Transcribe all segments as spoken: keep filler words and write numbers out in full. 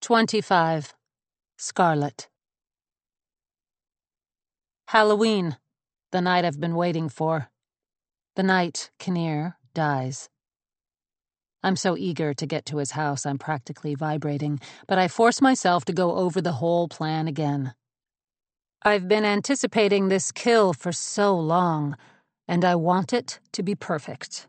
twenty-five. Scarlet. Halloween, the night I've been waiting for. The night Kinnear dies. I'm so eager to get to his house I'm practically vibrating, but I force myself to go over the whole plan again. I've been anticipating this kill for so long, and I want it to be perfect.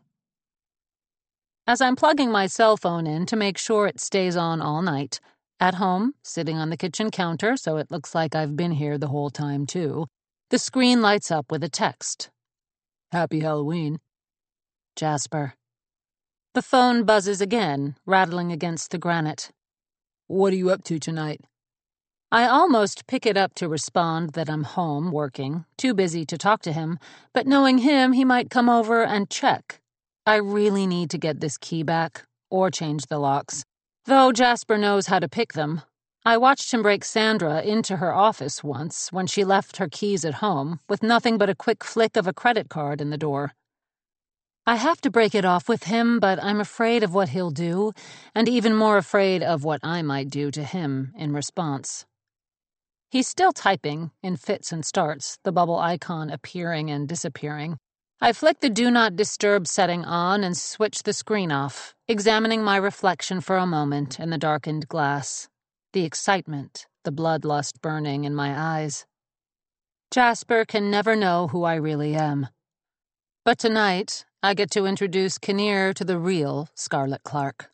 As I'm plugging my cell phone in to make sure it stays on all night, at home, sitting on the kitchen counter so it looks like I've been here the whole time too, the screen lights up with a text. Happy Halloween. Jasper. The phone buzzes again, rattling against the granite. What are you up to tonight? I almost pick it up to respond that I'm home working, too busy to talk to him, but knowing him, he might come over and check. I really need to get this key back, or change the locks. Though Jasper knows how to pick them. I watched him break Sandra into her office once when she left her keys at home, with nothing but a quick flick of a credit card in the door. I have to break it off with him, but I'm afraid of what he'll do, and even more afraid of what I might do to him in response. He's still typing, in fits and starts, the bubble icon appearing and disappearing. I flick the Do Not Disturb setting on and switch the screen off, examining my reflection for a moment in the darkened glass. The excitement, the bloodlust burning in my eyes. Jasper can never know who I really am. But tonight, I get to introduce Kinnear to the real Scarlet Clark.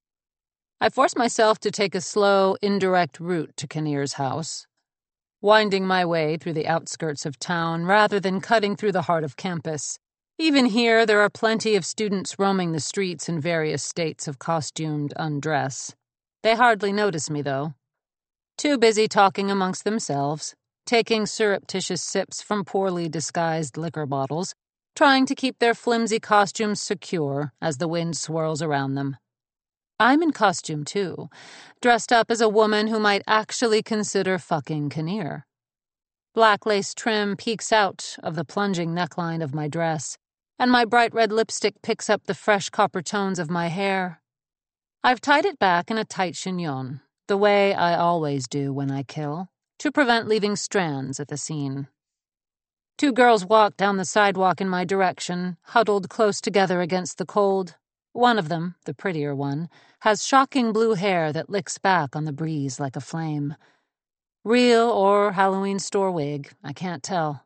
I force myself to take a slow, indirect route to Kinnear's house, winding my way through the outskirts of town rather than cutting through the heart of campus. Even here, there are plenty of students roaming the streets in various states of costumed undress. They hardly notice me, though. Too busy talking amongst themselves, taking surreptitious sips from poorly disguised liquor bottles, trying to keep their flimsy costumes secure as the wind swirls around them. I'm in costume, too, dressed up as a woman who might actually consider fucking Kinnear. Black lace trim peeks out of the plunging neckline of my dress, and my bright red lipstick picks up the fresh copper tones of my hair. I've tied it back in a tight chignon, the way I always do when I kill, to prevent leaving strands at the scene. Two girls walk down the sidewalk in my direction, huddled close together against the cold. One of them, the prettier one, has shocking blue hair that licks back on the breeze like a flame. Real or Halloween store wig, I can't tell.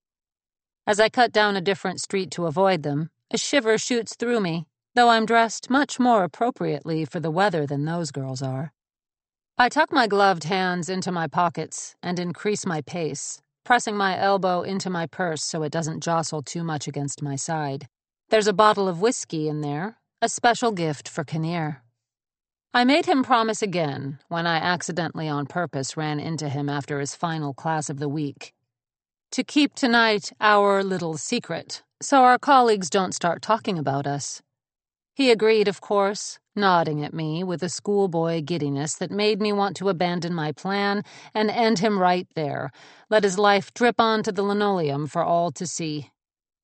As I cut down a different street to avoid them, a shiver shoots through me, though I'm dressed much more appropriately for the weather than those girls are. I tuck my gloved hands into my pockets and increase my pace, pressing my elbow into my purse so it doesn't jostle too much against my side. There's a bottle of whiskey in there, a special gift for Kinnear. I made him promise again when I accidentally on purpose ran into him after his final class of the week. To keep tonight our little secret, so our colleagues don't start talking about us. He agreed, of course, nodding at me with a schoolboy giddiness that made me want to abandon my plan and end him right there, let his life drip onto the linoleum for all to see.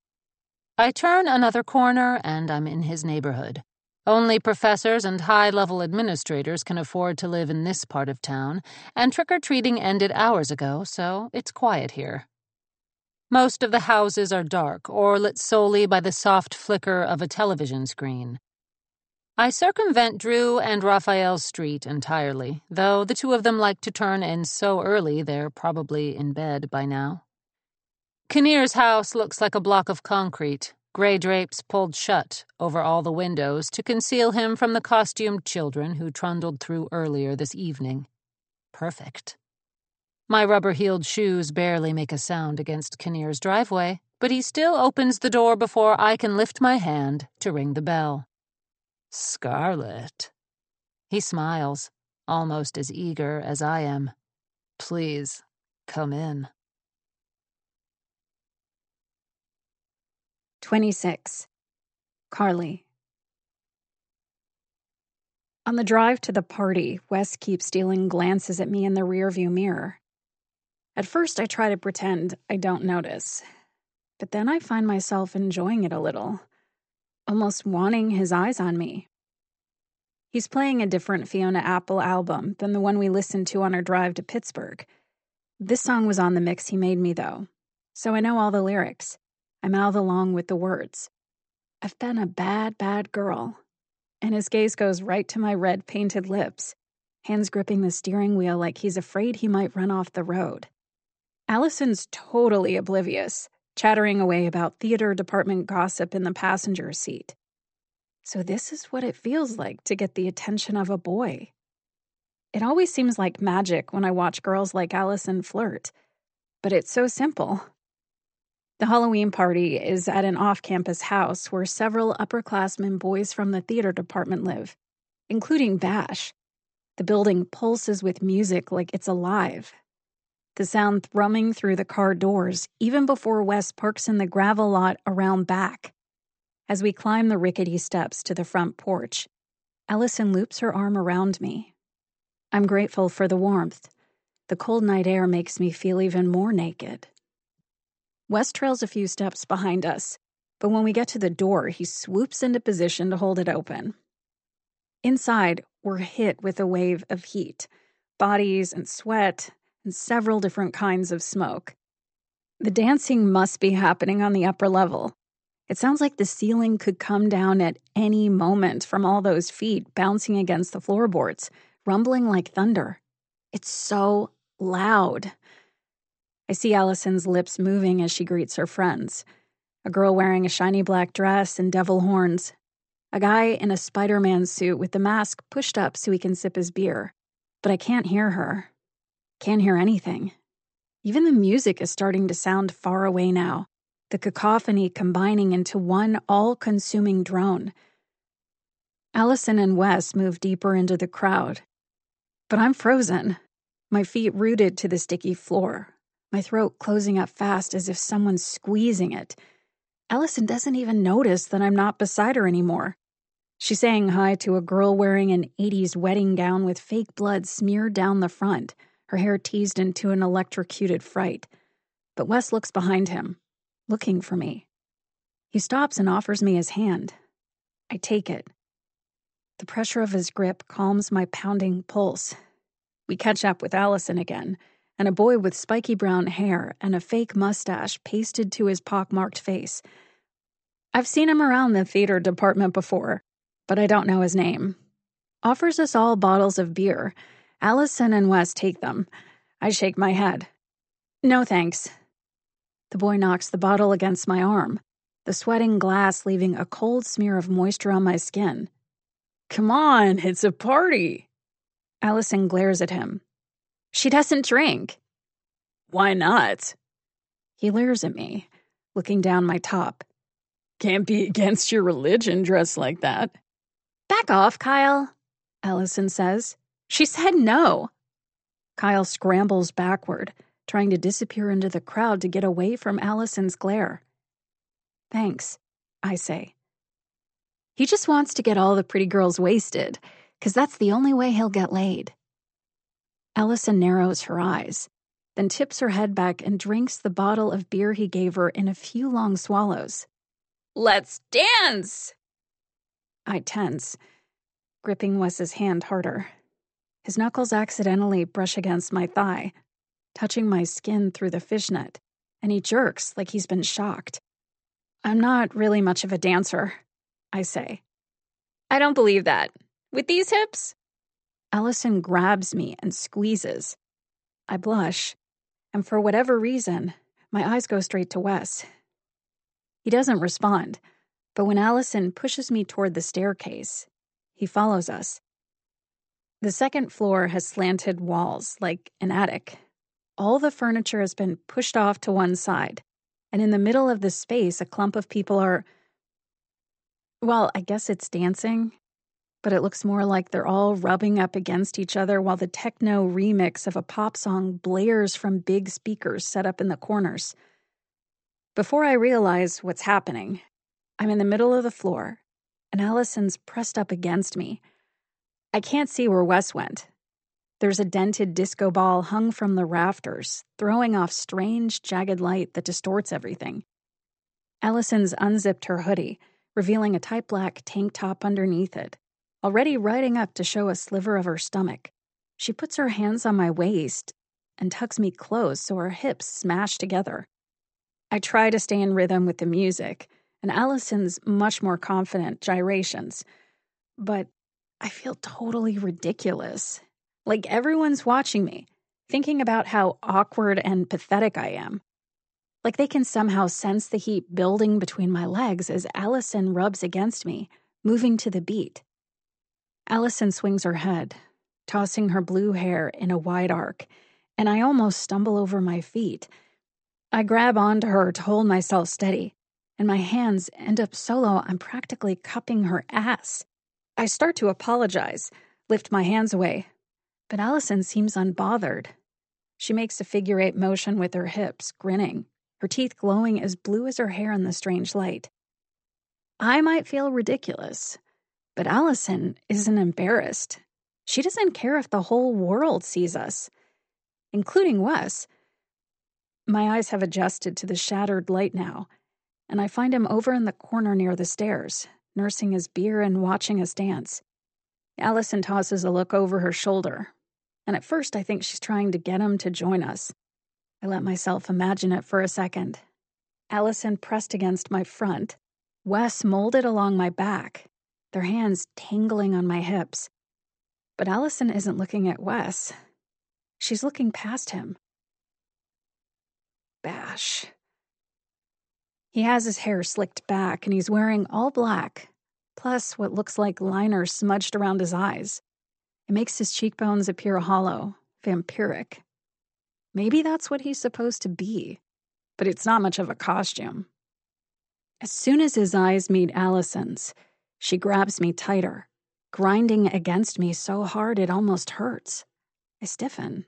I turn another corner and I'm in his neighborhood. Only professors and high-level administrators can afford to live in this part of town, and trick-or-treating ended hours ago, so it's quiet here. Most of the houses are dark or lit solely by the soft flicker of a television screen. I circumvent Drew and Raphael's street entirely, though the two of them like to turn in so early they're probably in bed by now. Kinnear's house looks like a block of concrete, gray drapes pulled shut over all the windows to conceal him from the costumed children who trundled through earlier this evening. Perfect. My rubber-heeled shoes barely make a sound against Kinnear's driveway, but he still opens the door before I can lift my hand to ring the bell. Scarlet. He smiles, almost as eager as I am. Please, come in. twenty-six. Carly. On the drive to the party, Wes keeps stealing glances at me in the rearview mirror. At first, I try to pretend I don't notice, but then I find myself enjoying it a little, almost wanting his eyes on me. He's playing a different Fiona Apple album than the one we listened to on our drive to Pittsburgh. This song was on the mix he made me, though, so I know all the lyrics. I mouth along with the words. I've been a bad, bad girl. And his gaze goes right to my red painted lips, hands gripping the steering wheel like he's afraid he might run off the road. Allison's totally oblivious, chattering away about theater department gossip in the passenger seat. So this is what it feels like to get the attention of a boy. It always seems like magic when I watch girls like Allison flirt, but it's so simple. The Halloween party is at an off-campus house where several upperclassmen boys from the theater department live, including Bash. The building pulses with music like it's alive. The sound thrumming through the car doors even before Wes parks in the gravel lot around back. As we climb the rickety steps to the front porch, Allison loops her arm around me. I'm grateful for the warmth. The cold night air makes me feel even more naked. Wes trails a few steps behind us, but when we get to the door, he swoops into position to hold it open. Inside, we're hit with a wave of heat, bodies and sweat, and several different kinds of smoke. The dancing must be happening on the upper level. It sounds like the ceiling could come down at any moment from all those feet bouncing against the floorboards, rumbling like thunder. It's so loud. I see Allison's lips moving as she greets her friends. A girl wearing a shiny black dress and devil horns. A guy in a Spider-Man suit with the mask pushed up so he can sip his beer. But I can't hear her. Can't hear anything. Even the music is starting to sound far away now, the cacophony combining into one all-consuming drone. Allison and Wes move deeper into the crowd. But I'm frozen, my feet rooted to the sticky floor, my throat closing up fast as if someone's squeezing it. Allison doesn't even notice that I'm not beside her anymore. She's saying hi to a girl wearing an eighties wedding gown with fake blood smeared down the front, her hair teased into an electrocuted fright. But Wes looks behind him, looking for me. He stops and offers me his hand. I take it. The pressure of his grip calms my pounding pulse. We catch up with Allison again, and a boy with spiky brown hair and a fake mustache pasted to his pockmarked face. I've seen him around the theater department before, but I don't know his name. Offers us all bottles of beer. Allison and Wes take them. I shake my head. No thanks. The boy knocks the bottle against my arm, the sweating glass leaving a cold smear of moisture on my skin. Come on, it's a party. Allison glares at him. She doesn't drink. Why not? He leers at me, looking down my top. Can't be against your religion dressed like that. Back off, Kyle, Allison says. She said no. Kyle scrambles backward, trying to disappear into the crowd to get away from Allison's glare. Thanks, I say. He just wants to get all the pretty girls wasted, because that's the only way he'll get laid. Allison narrows her eyes, then tips her head back and drinks the bottle of beer he gave her in a few long swallows. Let's dance! I tense, gripping Wes's hand harder. His knuckles accidentally brush against my thigh, touching my skin through the fishnet, and he jerks like he's been shocked. I'm not really much of a dancer, I say. I don't believe that. With these hips? Allison grabs me and squeezes. I blush, and for whatever reason, my eyes go straight to Wes. He doesn't respond, but when Allison pushes me toward the staircase, he follows us. The second floor has slanted walls, like an attic. All the furniture has been pushed off to one side, and in the middle of the space, a clump of people are... Well, I guess it's dancing, but it looks more like they're all rubbing up against each other while the techno remix of a pop song blares from big speakers set up in the corners. Before I realize what's happening, I'm in the middle of the floor, and Allison's pressed up against me. I can't see where Wes went. There's a dented disco ball hung from the rafters, throwing off strange, jagged light that distorts everything. Allison's unzipped her hoodie, revealing a tight black tank top underneath it, already riding up to show a sliver of her stomach. She puts her hands on my waist and tucks me close so our hips smash together. I try to stay in rhythm with the music and Allison's much more confident gyrations, but I feel totally ridiculous. Like everyone's watching me, thinking about how awkward and pathetic I am. Like they can somehow sense the heat building between my legs as Allison rubs against me, moving to the beat. Allison swings her head, tossing her blue hair in a wide arc, and I almost stumble over my feet. I grab onto her to hold myself steady, and my hands end up so low I'm practically cupping her ass. I start to apologize, lift my hands away, but Allison seems unbothered. She makes a figure eight motion with her hips, grinning, her teeth glowing as blue as her hair in the strange light. I might feel ridiculous, but Allison isn't embarrassed. She doesn't care if the whole world sees us, including Wes. My eyes have adjusted to the shattered light now, and I find him over in the corner near the stairs, nursing his beer and watching us dance. Allison tosses a look over her shoulder, and at first I think she's trying to get him to join us. I let myself imagine it for a second. Allison pressed against my front, Wes molded along my back, their hands tangling on my hips. But Allison isn't looking at Wes. She's looking past him. Bash. He has his hair slicked back, and he's wearing all black, plus what looks like liner smudged around his eyes. It makes his cheekbones appear hollow, vampiric. Maybe that's what he's supposed to be, but it's not much of a costume. As soon as his eyes meet Allison's, she grabs me tighter, grinding against me so hard it almost hurts. I stiffen.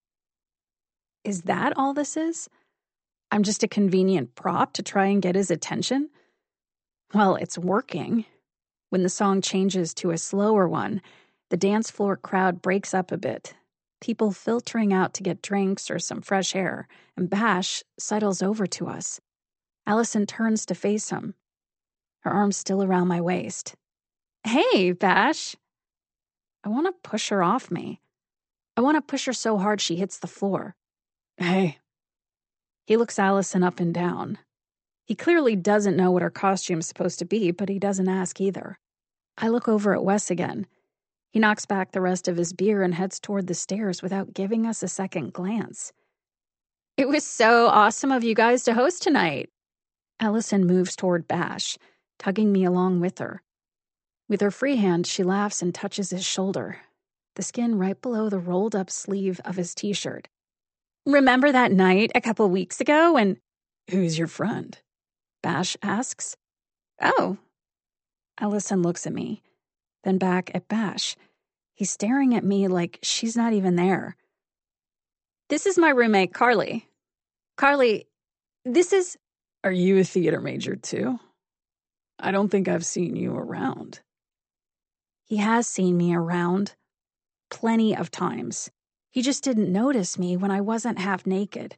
Is that all this is? I'm just a convenient prop to try and get his attention? Well, it's working. When the song changes to a slower one, the dance floor crowd breaks up a bit, people filtering out to get drinks or some fresh air, and Bash sidles over to us. Allison turns to face him, her arms still around my waist. Hey, Bash! I want to push her off me. I want to push her so hard she hits the floor. Hey. He looks Allison up and down. He clearly doesn't know what her costume's supposed to be, but he doesn't ask either. I look over at Wes again. He knocks back the rest of his beer and heads toward the stairs without giving us a second glance. It was so awesome of you guys to host tonight. Allison moves toward Bash, tugging me along with her. With her free hand, she laughs and touches his shoulder, the skin right below the rolled-up sleeve of his t-shirt. Remember that night a couple weeks ago when... Who's your friend? Bash asks. Oh. Allison looks at me, then back at Bash. He's staring at me like she's not even there. This is my roommate, Carly. Carly, this is... Are you a theater major too? I don't think I've seen you around. He has seen me around. Plenty of times. He just didn't notice me when I wasn't half naked.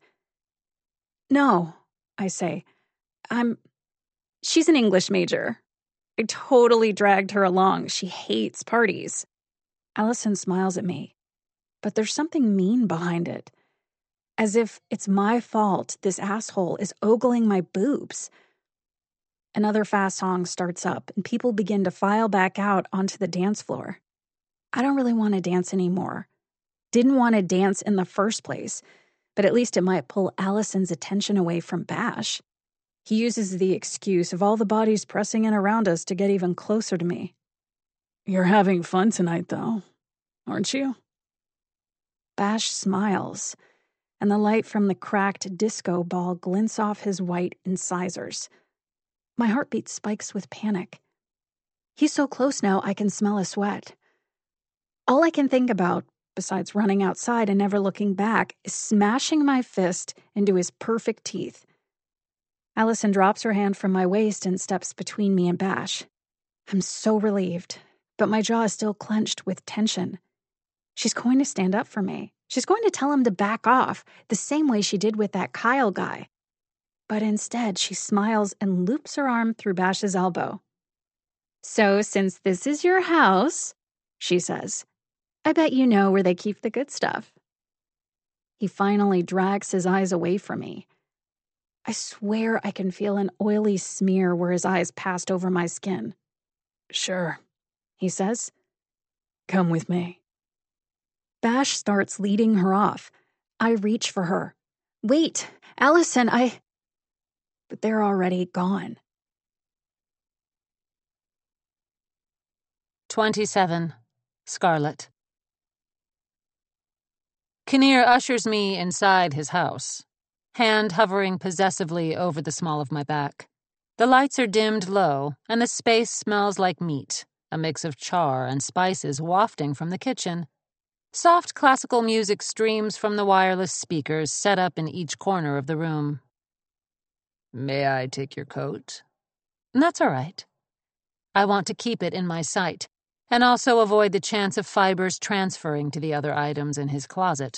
No, I say. I'm... She's an English major. I totally dragged her along. She hates parties. Allison smiles at me, but there's something mean behind it. As if it's my fault this asshole is ogling my boobs. Another fast song starts up, and people begin to file back out onto the dance floor. I don't really want to dance anymore. Didn't want to dance in the first place, but at least it might pull Allison's attention away from Bash. He uses the excuse of all the bodies pressing in around us to get even closer to me. You're having fun tonight, though, aren't you? Bash smiles, and the light from the cracked disco ball glints off his white incisors. My heartbeat spikes with panic. He's so close now I can smell a sweat. All I can think about, besides running outside and never looking back, is smashing my fist into his perfect teeth. Allison drops her hand from my waist and steps between me and Bash. I'm so relieved, but my jaw is still clenched with tension. She's going to stand up for me. She's going to tell him to back off, the same way she did with that Kyle guy. But instead, she smiles and loops her arm through Bash's elbow. So, since this is your house, she says, I bet you know where they keep the good stuff. He finally drags his eyes away from me. I swear I can feel an oily smear where his eyes passed over my skin. Sure, he says. Come with me. Bash starts leading her off. I reach for her. Wait, Allison, I... But they're already gone. twenty-seven. Scarlet. Kinnear ushers me inside his house, hand hovering possessively over the small of my back. The lights are dimmed low, and the space smells like meat, a mix of char and spices wafting from the kitchen. Soft classical music streams from the wireless speakers set up in each corner of the room. May I take your coat? That's all right. I want to keep it in my sight, and also avoid the chance of fibers transferring to the other items in his closet.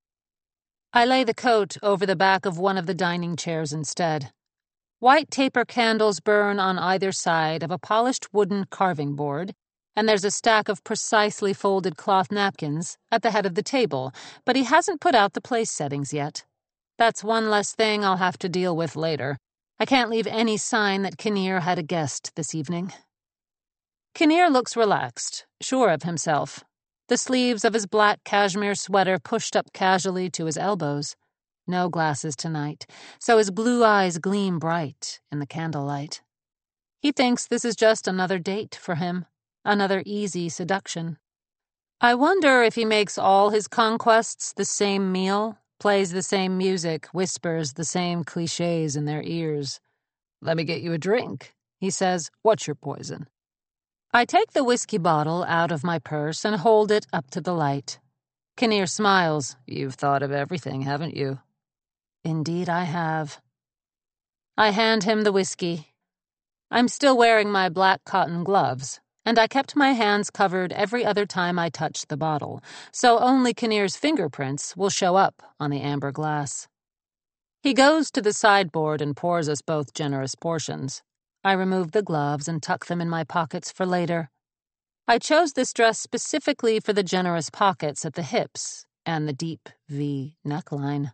I lay the coat over the back of one of the dining chairs instead. White taper candles burn on either side of a polished wooden carving board, and there's a stack of precisely folded cloth napkins at the head of the table, but he hasn't put out the place settings yet. That's one less thing I'll have to deal with later. I can't leave any sign that Kinnear had a guest this evening. Kinnear looks relaxed, sure of himself, the sleeves of his black cashmere sweater pushed up casually to his elbows. No glasses tonight, so his blue eyes gleam bright in the candlelight. He thinks this is just another date for him, another easy seduction. I wonder if he makes all his conquests the same meal, plays the same music, whispers the same cliches in their ears. Let me get you a drink, he says. What's your poison? I take the whiskey bottle out of my purse and hold it up to the light. Kinnear smiles. You've thought of everything, haven't you? Indeed I have. I hand him the whiskey. I'm still wearing my black cotton gloves, and I kept my hands covered every other time I touched the bottle, so only Kinnear's fingerprints will show up on the amber glass. He goes to the sideboard and pours us both generous portions. I remove the gloves and tuck them in my pockets for later. I chose this dress specifically for the generous pockets at the hips and the deep V neckline.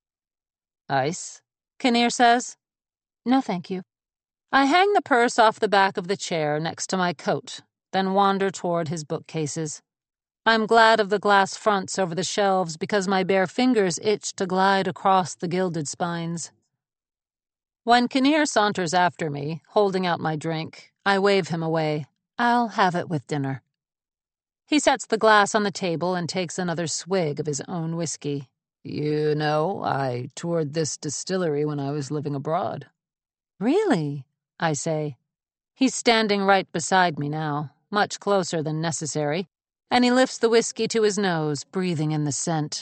Ice? Kinnear says. No, thank you. I hang the purse off the back of the chair next to my coat, then wander toward his bookcases. I'm glad of the glass fronts over the shelves because my bare fingers itch to glide across the gilded spines. When Kinnear saunters after me, holding out my drink, I wave him away. I'll have it with dinner. He sets the glass on the table and takes another swig of his own whiskey. You know, I toured this distillery when I was living abroad. Really? I say. He's standing right beside me now, much closer than necessary, and he lifts the whiskey to his nose, breathing in the scent.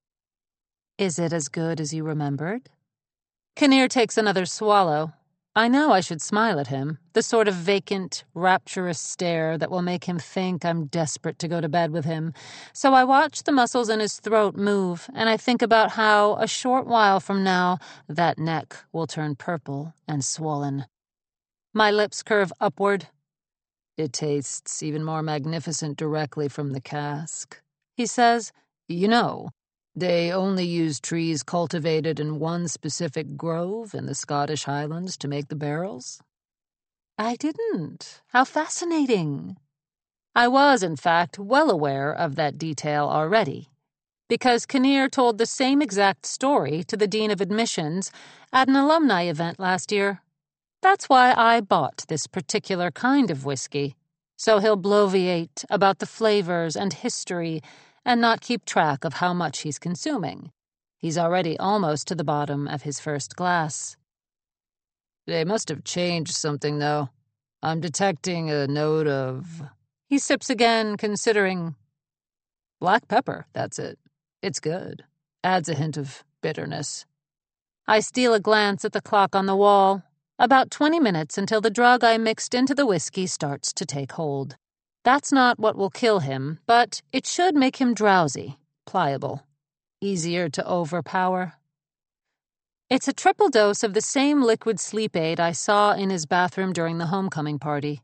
Is it as good as you remembered? Kinnear takes another swallow. I know I should smile at him, the sort of vacant, rapturous stare that will make him think I'm desperate to go to bed with him. So I watch the muscles in his throat move, and I think about how, a short while from now, that neck will turn purple and swollen. My lips curve upward. It tastes even more magnificent directly from the cask, he says. You know, they only use trees cultivated in one specific grove in the Scottish Highlands to make the barrels. I didn't. How fascinating. I was, in fact, well aware of that detail already, because Kinnear told the same exact story to the Dean of Admissions at an alumni event last year. That's why I bought this particular kind of whiskey, so he'll bloviate about the flavors and history and not keep track of how much he's consuming. He's already almost to the bottom of his first glass. They must have changed something, though. I'm detecting a note of... He sips again, considering... Black pepper, that's it. It's good. Adds a hint of bitterness. I steal a glance at the clock on the wall. About twenty minutes until the drug I mixed into the whiskey starts to take hold. That's not what will kill him, but it should make him drowsy, pliable, easier to overpower. It's a triple dose of the same liquid sleep aid I saw in his bathroom during the homecoming party.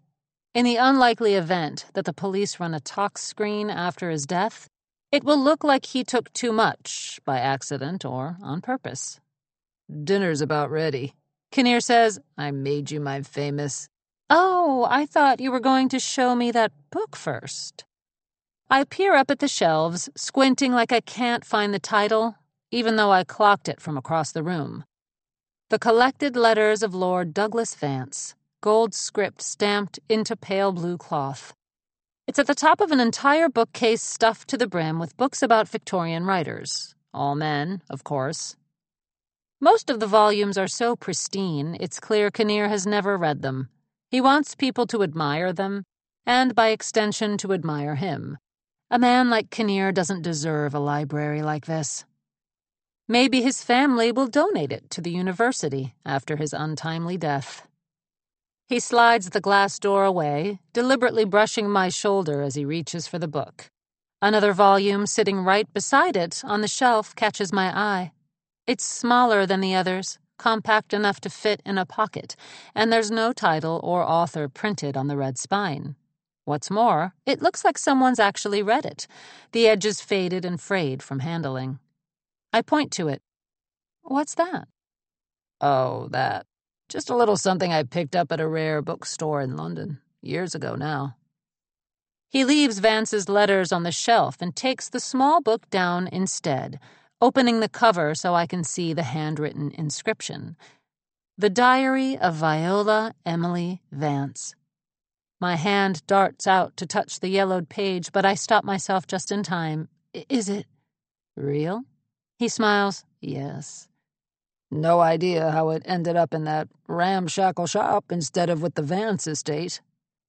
In the unlikely event that the police run a tox screen after his death, it will look like he took too much, by accident or on purpose. Dinner's about ready. Kinnear says, I made you my famous. Oh, I thought you were going to show me that book first. I peer up at the shelves, squinting like I can't find the title, even though I clocked it from across the room. The Collected Letters of Lord Douglas Vance, gold script stamped into pale blue cloth. It's at the top of an entire bookcase stuffed to the brim with books about Victorian writers. All men, of course. Most of the volumes are so pristine, it's clear Kinnear has never read them. He wants people to admire them, and by extension to admire him. A man like Kinnear doesn't deserve a library like this. Maybe his family will donate it to the university after his untimely death. He slides the glass door away, deliberately brushing my shoulder as he reaches for the book. Another volume sitting right beside it on the shelf catches my eye. It's smaller than the others, compact enough to fit in a pocket, and there's no title or author printed on the red spine. What's more, it looks like someone's actually read it, the edges faded and frayed from handling. I point to it. What's that? Oh, that. Just a little something I picked up at a rare bookstore in London, years ago now. He leaves Vance's letters on the shelf and takes the small book down instead, opening the cover so I can see the handwritten inscription. The Diary of Viola Emily Vance. My hand darts out to touch the yellowed page, but I stop myself just in time. Is it real? He smiles. Yes. No idea how it ended up in that ramshackle shop instead of with the Vance estate.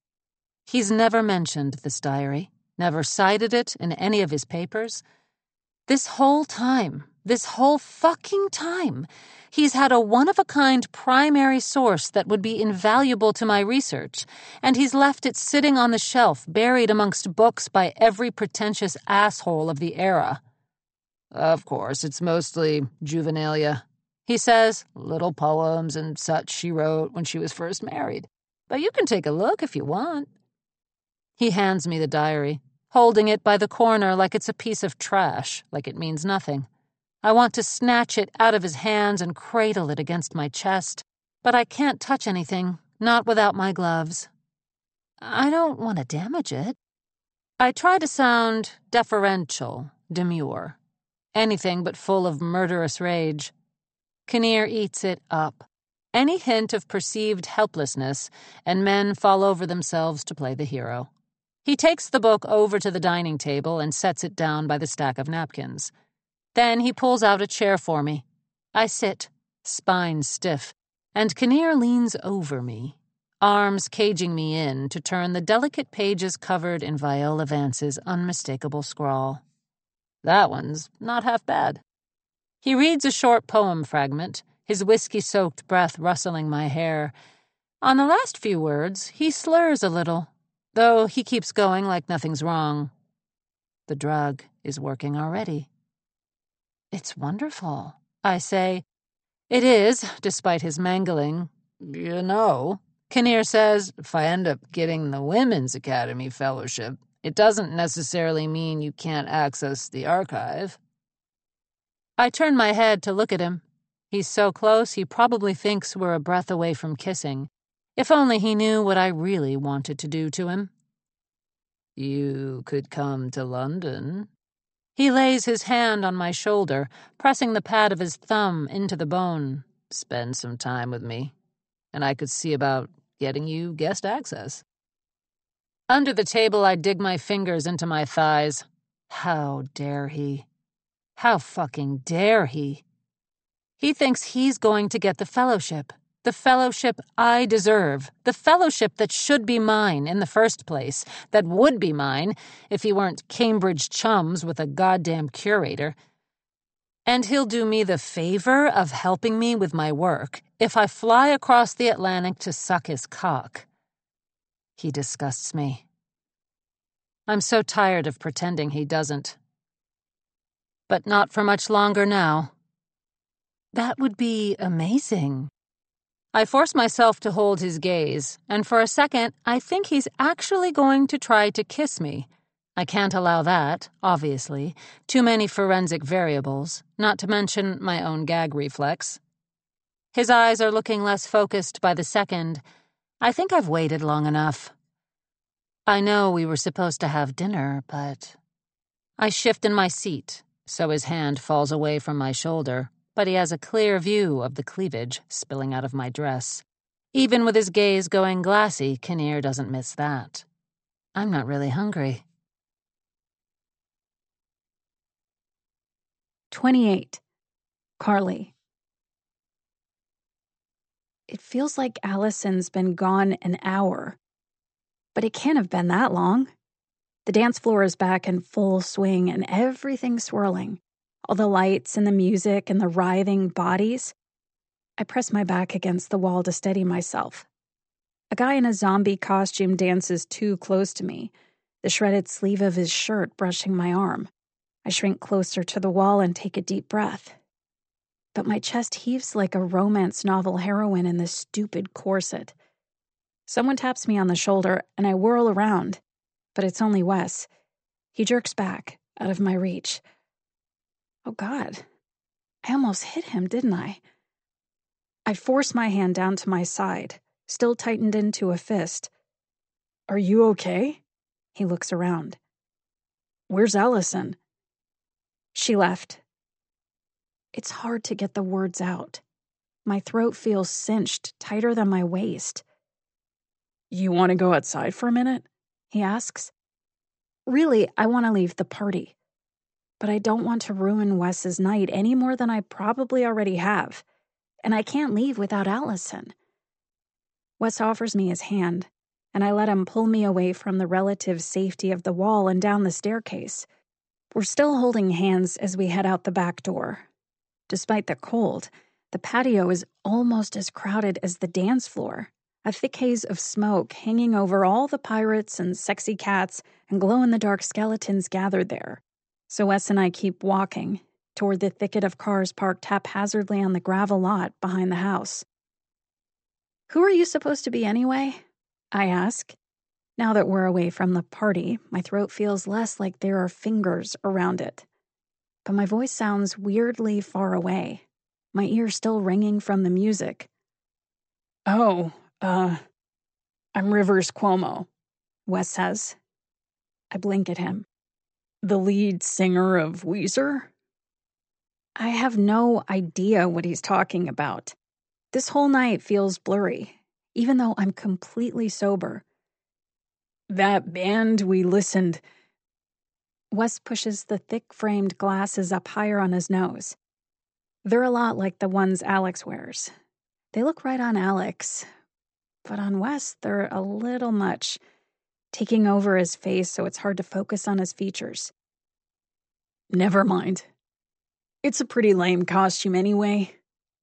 He's never mentioned this diary, never cited it in any of his papers. This whole time, this whole fucking time, he's had a one-of-a-kind primary source that would be invaluable to my research, and he's left it sitting on the shelf, buried amongst books by every pretentious asshole of the era. Of course, it's mostly juvenilia, he says, little poems and such she wrote when she was first married. But you can take a look if you want. He hands me the diary, holding it by the corner like it's a piece of trash, like it means nothing. I want to snatch it out of his hands and cradle it against my chest, but I can't touch anything, not without my gloves. I don't want to damage it. I try to sound deferential, demure. Anything but full of murderous rage. Kinnear eats it up. Any hint of perceived helplessness, and men fall over themselves to play the hero. He takes the book over to the dining table and sets it down by the stack of napkins. Then he pulls out a chair for me. I sit, spine stiff, and Kinnear leans over me, arms caging me in to turn the delicate pages covered in Viola Vance's unmistakable scrawl. That one's not half bad. He reads a short poem fragment, his whiskey-soaked breath rustling my hair. On the last few words, he slurs a little, though he keeps going like nothing's wrong. The drug is working already. It's wonderful, I say. It is, despite his mangling. You know, Kinnear says, if I end up getting the Women's Academy Fellowship, it doesn't necessarily mean you can't access the archive. I turn my head to look at him. He's so close he probably thinks we're a breath away from kissing. If only he knew what I really wanted to do to him. You could come to London. He lays his hand on my shoulder, pressing the pad of his thumb into the bone. Spend some time with me, and I could see about getting you guest access. Under the table, I dig my fingers into my thighs. How dare he? How fucking dare he? He thinks he's going to get the fellowship. The fellowship I deserve. The fellowship that should be mine in the first place. That would be mine if he weren't Cambridge chums with a goddamn curator. And he'll do me the favor of helping me with my work if I fly across the Atlantic to suck his cock. He disgusts me. I'm so tired of pretending he doesn't. But not for much longer now. That would be amazing. I force myself to hold his gaze, and for a second, I think he's actually going to try to kiss me. I can't allow that, obviously. Too many forensic variables, not to mention my own gag reflex. His eyes are looking less focused by the second. I think I've waited long enough. I know we were supposed to have dinner, but... I shift in my seat, so his hand falls away from my shoulder, but he has a clear view of the cleavage spilling out of my dress. Even with his gaze going glassy, Kinnear doesn't miss that. I'm not really hungry. twenty-eight. Carly. It feels like Allison's been gone an hour. But it can't have been that long. The dance floor is back in full swing and everything's swirling. All the lights and the music and the writhing bodies. I press my back against the wall to steady myself. A guy in a zombie costume dances too close to me, the shredded sleeve of his shirt brushing my arm. I shrink closer to the wall and take a deep breath. But my chest heaves like a romance novel heroine in this stupid corset. Someone taps me on the shoulder, and I whirl around. But it's only Wes. He jerks back, out of my reach. Oh, God. I almost hit him, didn't I? I force my hand down to my side, still tightened into a fist. Are you okay? He looks around. Where's Allison? She left. It's hard to get the words out. My throat feels cinched, tighter than my waist. You want to go outside for a minute? He asks. Really, I want to leave the party. But I don't want to ruin Wes's night any more than I probably already have. And I can't leave without Allison. Wes offers me his hand, and I let him pull me away from the relative safety of the wall and down the staircase. We're still holding hands as we head out the back door. Despite the cold, the patio is almost as crowded as the dance floor. A thick haze of smoke hanging over all the pirates and sexy cats and glow-in-the-dark skeletons gathered there. So Wes and I keep walking toward the thicket of cars parked haphazardly on the gravel lot behind the house. Who are you supposed to be anyway? I ask. Now that we're away from the party, my throat feels less like there are fingers around it. But my voice sounds weirdly far away, my ears still ringing from the music. Oh, uh, I'm Rivers Cuomo, Wes says. I blink at him. The lead singer of Weezer? I have no idea what he's talking about. This whole night feels blurry, even though I'm completely sober. That band we listened... Wes pushes the thick-framed glasses up higher on his nose. They're a lot like the ones Alex wears. They look right on Alex, but on Wes, they're a little much, taking over his face so it's hard to focus on his features. Never mind. It's a pretty lame costume anyway.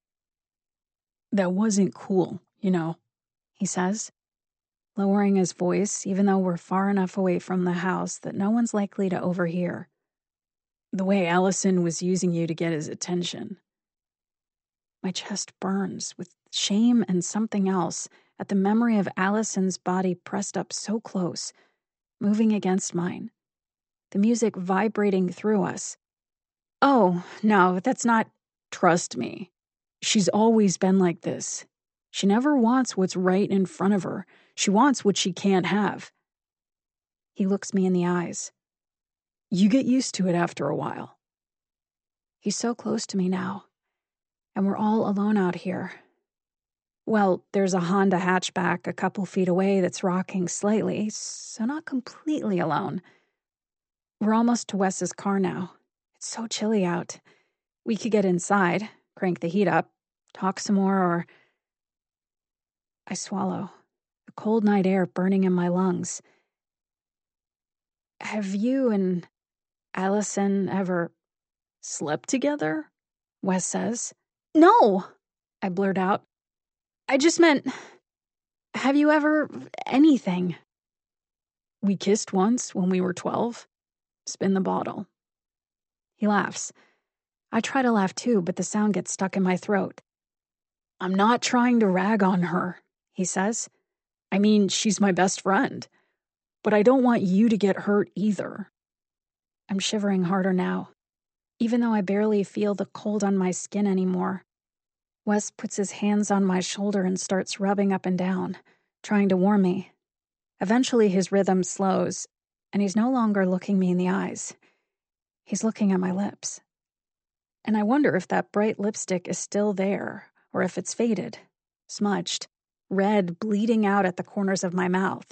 That wasn't cool, you know, he says, lowering his voice even though we're far enough away from the house that no one's likely to overhear. The way Allison was using you to get his attention. My chest burns with shame and something else at the memory of Allison's body pressed up so close, moving against mine. The music vibrating through us. Oh, no, that's not... Trust me. She's always been like this. She never wants what's right in front of her. She wants what she can't have. He looks me in the eyes. You get used to it after a while. He's so close to me now, and we're all alone out here. Well, there's a Honda hatchback a couple feet away that's rocking slightly, so not completely alone. We're almost to Wes's car now. It's so chilly out. We could get inside, crank the heat up, talk some more, or... I swallow, the cold night air burning in my lungs. Have you and Allison ever slept together? Wes says. No, I blurt out. I just meant, have you ever anything? We kissed once when we were twelve. Spin the bottle. He laughs. I try to laugh too, but the sound gets stuck in my throat. I'm not trying to rag on her, he says. I mean, she's my best friend. But I don't want you to get hurt either. I'm shivering harder now, even though I barely feel the cold on my skin anymore. Wes puts his hands on my shoulder and starts rubbing up and down, trying to warm me. Eventually his rhythm slows, and he's no longer looking me in the eyes. He's looking at my lips. And I wonder if that bright lipstick is still there, or if it's faded, smudged, red bleeding out at the corners of my mouth.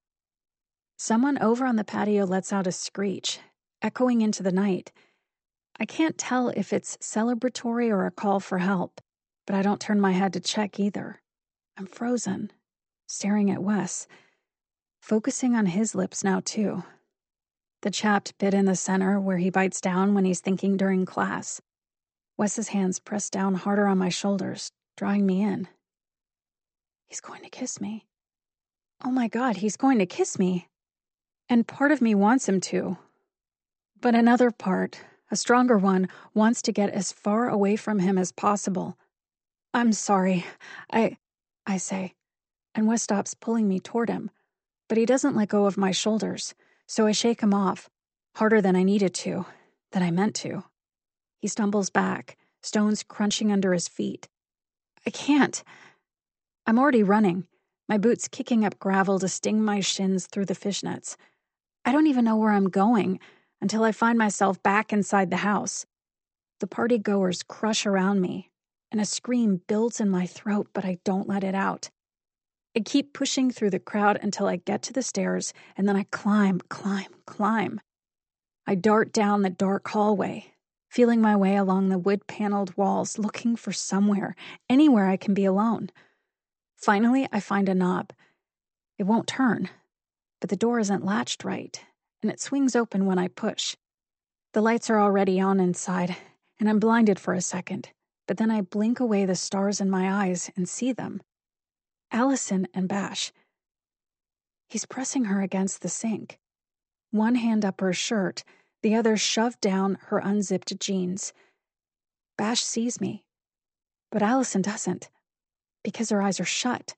Someone over on the patio lets out a screech, echoing into the night. I can't tell if it's celebratory or a call for help, but I don't turn my head to check either. I'm frozen, staring at Wes, focusing on his lips now too. The chapped bit in the center where he bites down when he's thinking during class. Wes's hands press down harder on my shoulders, drawing me in. He's going to kiss me. Oh my God, he's going to kiss me. And part of me wants him to. But another part, a stronger one, wants to get as far away from him as possible. I'm sorry, I, I say, and Wes stops pulling me toward him, but he doesn't let go of my shoulders, so I shake him off, harder than I needed to, than I meant to. He stumbles back, stones crunching under his feet. I can't. I'm already running, my boots kicking up gravel to sting my shins through the fishnets. I don't even know where I'm going until I find myself back inside the house. The party-goers crush around me, and a scream builds in my throat, but I don't let it out. I keep pushing through the crowd until I get to the stairs, and then I climb, climb, climb. I dart down the dark hallway, feeling my way along the wood-paneled walls, looking for somewhere, anywhere I can be alone. Finally, I find a knob. It won't turn, but the door isn't latched right, and it swings open when I push. The lights are already on inside, and I'm blinded for a second, but then I blink away the stars in my eyes and see them. Allison and Bash. He's pressing her against the sink. One hand up her shirt, the other shoved down her unzipped jeans. Bash sees me, but Allison doesn't, because her eyes are shut.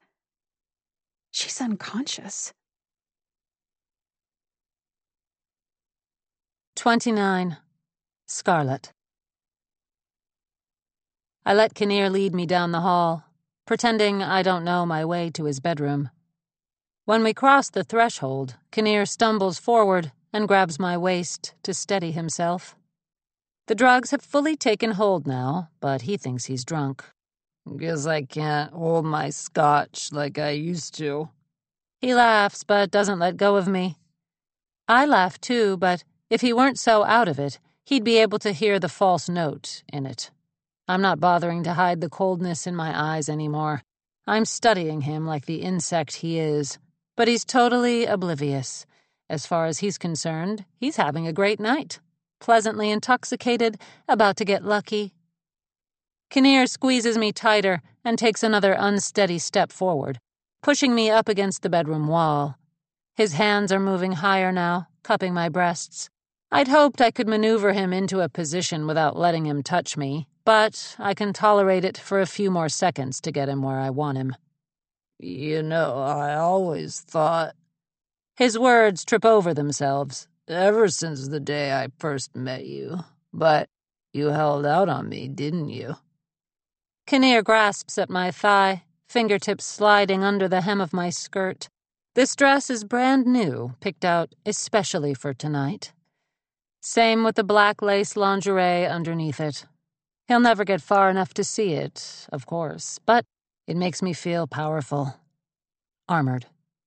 She's unconscious. twenty-nine. Scarlet. I let Kinnear lead me down the hall, pretending I don't know my way to his bedroom. When we cross the threshold, Kinnear stumbles forward and grabs my waist to steady himself. The drugs have fully taken hold now, but he thinks he's drunk. Guess I can't hold my scotch like I used to. He laughs, but doesn't let go of me. I laugh too, but if he weren't so out of it, he'd be able to hear the false note in it. I'm not bothering to hide the coldness in my eyes anymore. I'm studying him like the insect he is, but he's totally oblivious. As far as he's concerned, he's having a great night, pleasantly intoxicated, about to get lucky. Kinnear squeezes me tighter and takes another unsteady step forward, pushing me up against the bedroom wall. His hands are moving higher now, cupping my breasts. I'd hoped I could maneuver him into a position without letting him touch me, but I can tolerate it for a few more seconds to get him where I want him. You know, I always thought... His words trip over themselves. Ever since the day I first met you. But you held out on me, didn't you? Kinnear grasps at my thigh, fingertips sliding under the hem of my skirt. This dress is brand new, picked out especially for tonight. Same with the black lace lingerie underneath it. He'll never get far enough to see it, of course, but it makes me feel powerful. Armored.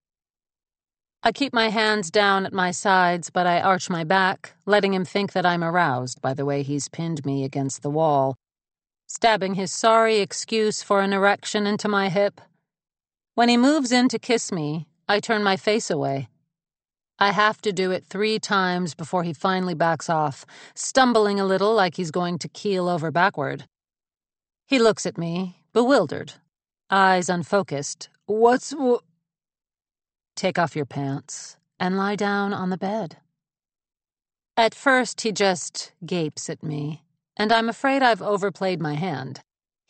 I keep my hands down at my sides, but I arch my back, letting him think that I'm aroused by the way he's pinned me against the wall, stabbing his sorry excuse for an erection into my hip. When he moves in to kiss me, I turn my face away. I have to do it three times before he finally backs off, stumbling a little like he's going to keel over backward. He looks at me, bewildered, eyes unfocused. What's... W- Take off your pants and lie down on the bed. At first, he just gapes at me, and I'm afraid I've overplayed my hand.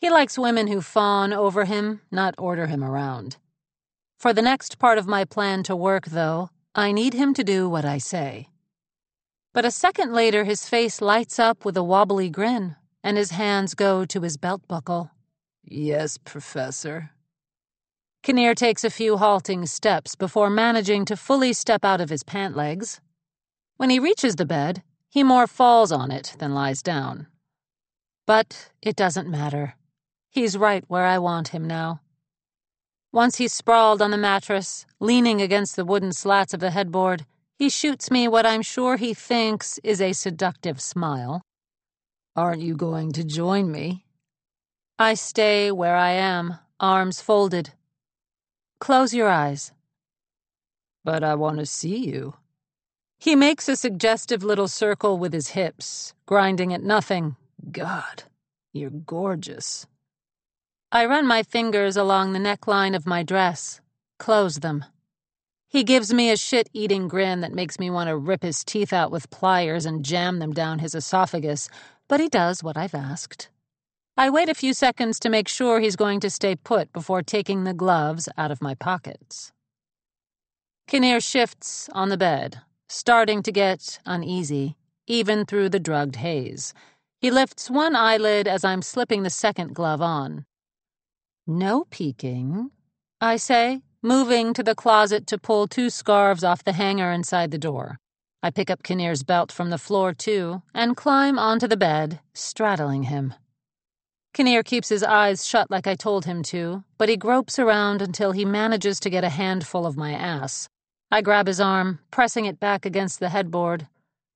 He likes women who fawn over him, not order him around. For the next part of my plan to work, though, I need him to do what I say. But a second later, his face lights up with a wobbly grin, and his hands go to his belt buckle. Yes, Professor. Kinnear takes a few halting steps before managing to fully step out of his pant legs. When he reaches the bed, he more falls on it than lies down. But it doesn't matter. He's right where I want him now. Once he's sprawled on the mattress, leaning against the wooden slats of the headboard, he shoots me what I'm sure he thinks is a seductive smile. Aren't you going to join me? I stay where I am, arms folded. Close your eyes. But I want to see you. He makes a suggestive little circle with his hips, grinding at nothing. God, you're gorgeous. I run my fingers along the neckline of my dress, close them. He gives me a shit-eating grin that makes me want to rip his teeth out with pliers and jam them down his esophagus, but he does what I've asked. I wait a few seconds to make sure he's going to stay put before taking the gloves out of my pockets. Kinnear shifts on the bed, starting to get uneasy, even through the drugged haze. He lifts one eyelid as I'm slipping the second glove on. No peeking, I say, moving to the closet to pull two scarves off the hanger inside the door. I pick up Kinnear's belt from the floor, too, and climb onto the bed, straddling him. Kinnear keeps his eyes shut like I told him to, but he gropes around until he manages to get a handful of my ass. I grab his arm, pressing it back against the headboard.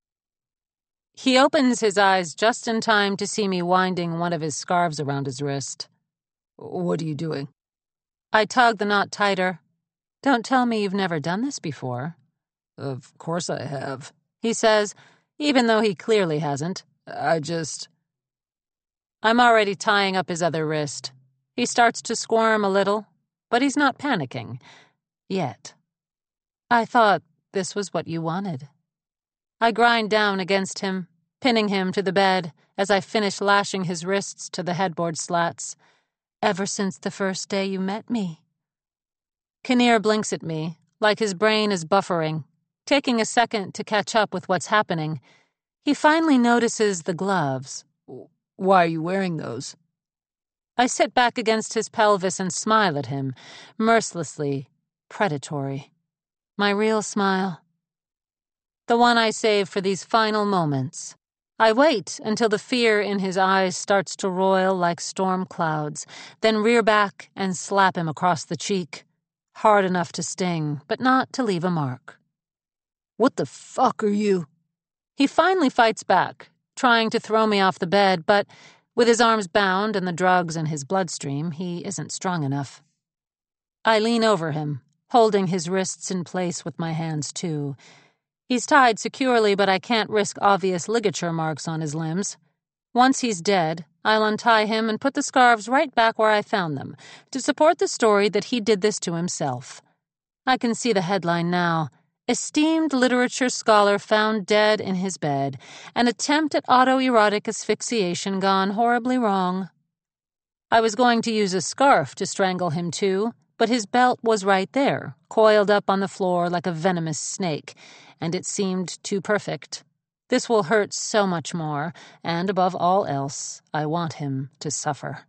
He opens his eyes just in time to see me winding one of his scarves around his wrist. What are you doing? I tug the knot tighter. Don't tell me you've never done this before. Of course I have, he says, even though he clearly hasn't. I just... I'm already tying up his other wrist. He starts to squirm a little, but he's not panicking. Yet. I thought this was what you wanted. I grind down against him, pinning him to the bed as I finish lashing his wrists to the headboard slats. Ever since the first day you met me. Kinnear blinks at me, like his brain is buffering, taking a second to catch up with what's happening. He finally notices the gloves. Why are you wearing those? I sit back against his pelvis and smile at him, mercilessly, predatory. My real smile. The one I save for these final moments. I wait until the fear in his eyes starts to roil like storm clouds, then rear back and slap him across the cheek. Hard enough to sting, but not to leave a mark. What the fuck are you? He finally fights back, trying to throw me off the bed, but with his arms bound and the drugs in his bloodstream, he isn't strong enough. I lean over him, holding his wrists in place with my hands, too. He's tied securely, but I can't risk obvious ligature marks on his limbs. Once he's dead, I'll untie him and put the scarves right back where I found them, to support the story that he did this to himself. I can see the headline now. Esteemed literature scholar found dead in his bed. An attempt at autoerotic asphyxiation gone horribly wrong. I was going to use a scarf to strangle him, too, but his belt was right there, coiled up on the floor like a venomous snake, and it seemed too perfect. This will hurt so much more, and above all else, I want him to suffer.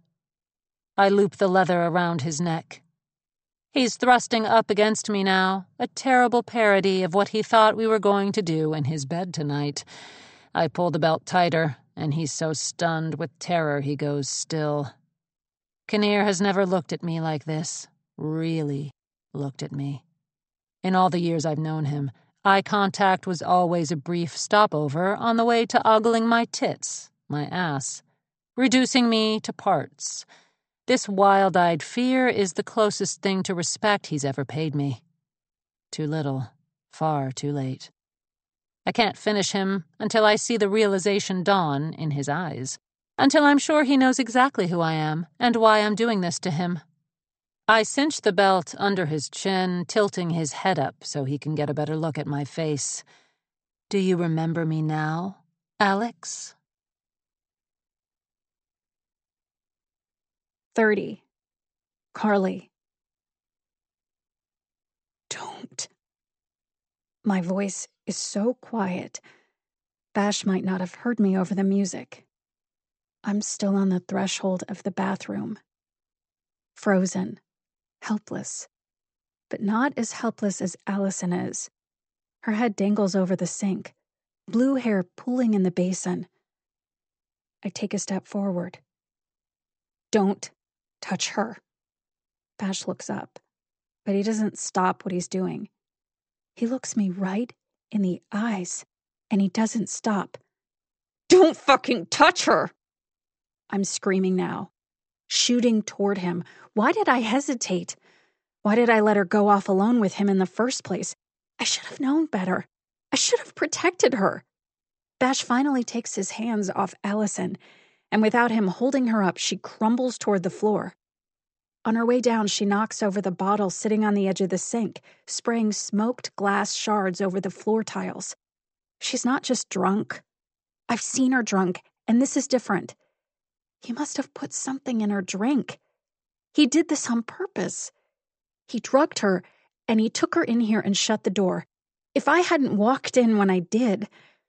I loop the leather around his neck. He's thrusting up against me now, a terrible parody of what he thought we were going to do in his bed tonight. I pull the belt tighter, and he's so stunned with terror he goes still. Kinnear has never looked at me like this, really looked at me. In all the years I've known him, eye contact was always a brief stopover on the way to ogling my tits, my ass, reducing me to parts. This wild-eyed fear is the closest thing to respect he's ever paid me. Too little, far too late. I can't finish him until I see the realization dawn in his eyes, until I'm sure he knows exactly who I am and why I'm doing this to him. I cinch the belt under his chin, tilting his head up so he can get a better look at my face. Do you remember me now, Alex? thirty. Carly. Don't. My voice is so quiet. Bash might not have heard me over the music. I'm still on the threshold of the bathroom. Frozen. Helpless. But not as helpless as Allison is. Her head dangles over the sink, blue hair pooling in the basin. I take a step forward. Don't touch her. Bash looks up, but he doesn't stop what he's doing. He looks me right in the eyes, and he doesn't stop. Don't fucking touch her! I'm screaming now, shooting toward him. Why did I hesitate? Why did I let her go off alone with him in the first place? I should have known better. I should have protected her. Bash finally takes his hands off Allison, and without him holding her up, she crumbles toward the floor. On her way down, she knocks over the bottle sitting on the edge of the sink, spraying smoked glass shards over the floor tiles. She's not just drunk. I've seen her drunk, and this is different. He must have put something in her drink. He did this on purpose. He drugged her, and he took her in here and shut the door. If I hadn't walked in when I did...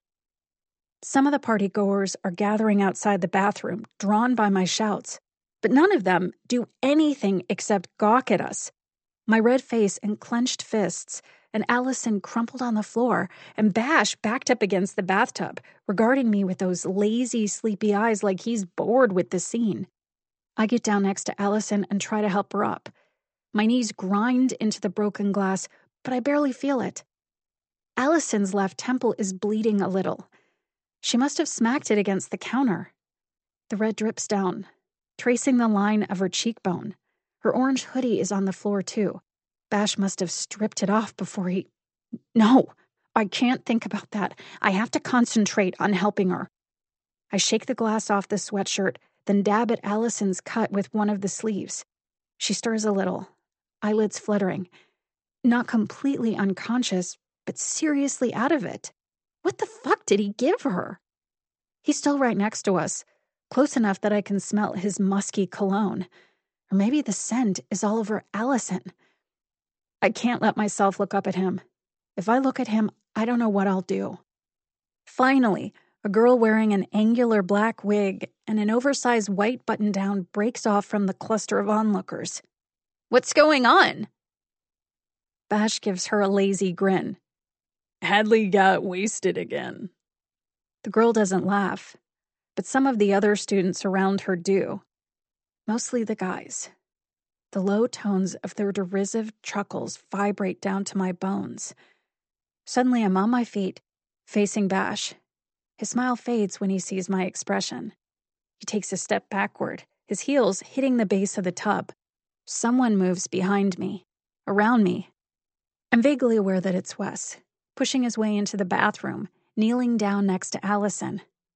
Some of the partygoers are gathering outside the bathroom, drawn by my shouts, but none of them do anything except gawk at us. My red face and clenched fists, and Allison crumpled on the floor, and Bash backed up against the bathtub, regarding me with those lazy, sleepy eyes like he's bored with the scene. I get down next to Allison and try to help her up. My knees grind into the broken glass, but I barely feel it. Allison's left temple is bleeding a little. She must have smacked it against the counter. The red drips down, tracing the line of her cheekbone. Her orange hoodie is on the floor, too. Bash must have stripped it off before he... No, I can't think about that. I have to concentrate on helping her. I shake the glass off the sweatshirt, then dab at Allison's cut with one of the sleeves. She stirs a little, eyelids fluttering. Not completely unconscious, but seriously out of it. What the fuck did he give her? He's still right next to us, close enough that I can smell his musky cologne. Or maybe the scent is all over Allison. I can't let myself look up at him. If I look at him, I don't know what I'll do. Finally, a girl wearing an angular black wig and an oversized white button-down breaks off from the cluster of onlookers. What's going on? Bash gives her a lazy grin. Hadley got wasted again. The girl doesn't laugh, but some of the other students around her do. Mostly the guys. The low tones of their derisive chuckles vibrate down to my bones. Suddenly I'm on my feet, facing Bash. His smile fades when he sees my expression. He takes a step backward, his heels hitting the base of the tub. Someone moves behind me, around me. I'm vaguely aware that it's Wes, pushing his way into the bathroom, kneeling down next to Allison.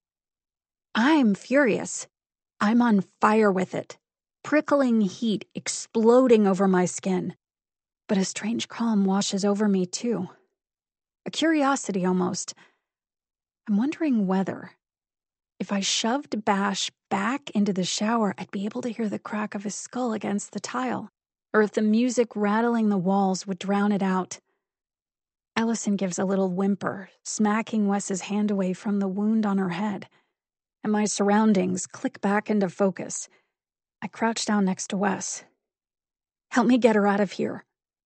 I'm furious. I'm on fire with it, prickling heat exploding over my skin. But a strange calm washes over me, too. A curiosity, almost. I'm wondering whether, if I shoved Bash back into the shower, I'd be able to hear the crack of his skull against the tile, or if the music rattling the walls would drown it out. Allison gives a little whimper, smacking Wes's hand away from the wound on her head, and my surroundings click back into focus. I crouch down next to Wes. Help me get her out of here.